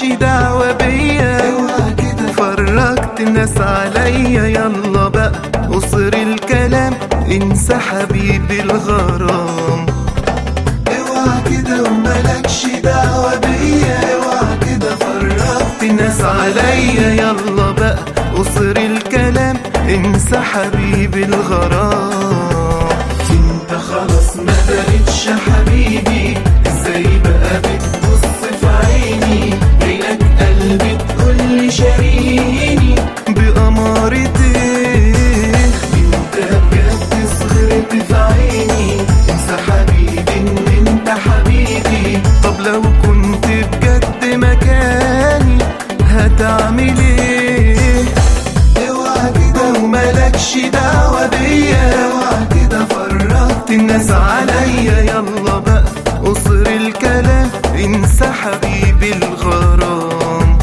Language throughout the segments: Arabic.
دعوة بيا، فرجت الناس عليا. يلا بقى قصر الكلام، انسى حبيبي الغرام. اوعى كده وملكش دعوة بيا، اوعى كده فرجت الناس عليا. يلا بقى قصر الكلام، انسى حبيبي الغرام. انت خلاص ما بقتش حبيبي، ازاي بقى بتبص في عيني؟ جايلك قلبي تقولي شاريني بأمارة ايه؟ انت بجد صغرت في عيني، انسى حبيبي ان انت حبيبي. طب لو كنت بجد مكاني هتعمل ايه؟ اوعى كده وملكش دعوة بيا، اوعى كده فرجت الناس عليا. يلا بقى قصر الكلام، انسى حبيبي الغرام.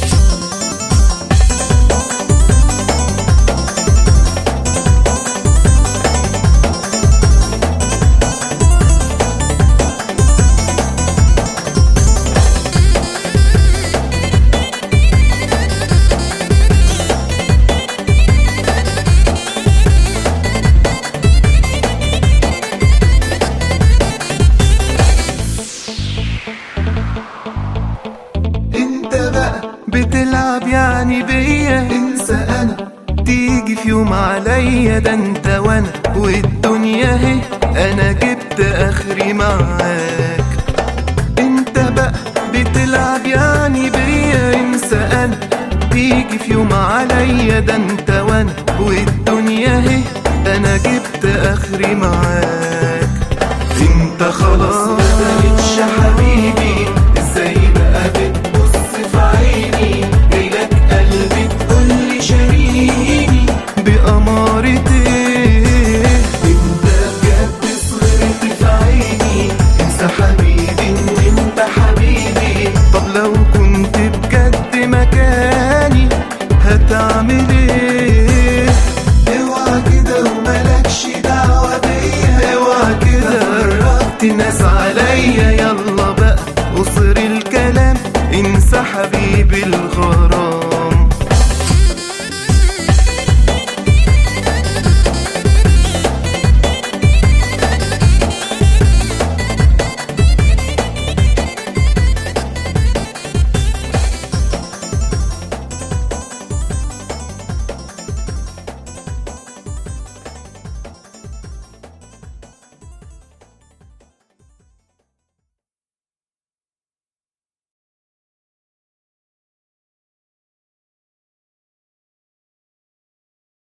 بتلعب يعني بيا، انسى انا تيجي في يوم عليا. ده انت وانا والدنيا اهي، انا جبت اخري معاك. انت بقى بتلعب يعني بيا، انسى انا تيجي في يوم عليا. ده انت وانا والدنيا اهي، انا جبت اخري معاك. انت خلاص ما بقتش حبيبي، ازاي بقى بتبص في عيني؟ جايلك قلبي تقولي شاريني بأمارة ايه؟ انت بجد صغرت في عيني، انسى حبيبي ان انت حبيبي. طب لو كنت بجد مكاني هتعمل ايه؟ اوعى كده وملكش دعوة بيا، اوعى كده فرجت الناس عليا. يلا بقى قصر الكلام، انسى حبيبي الغرام.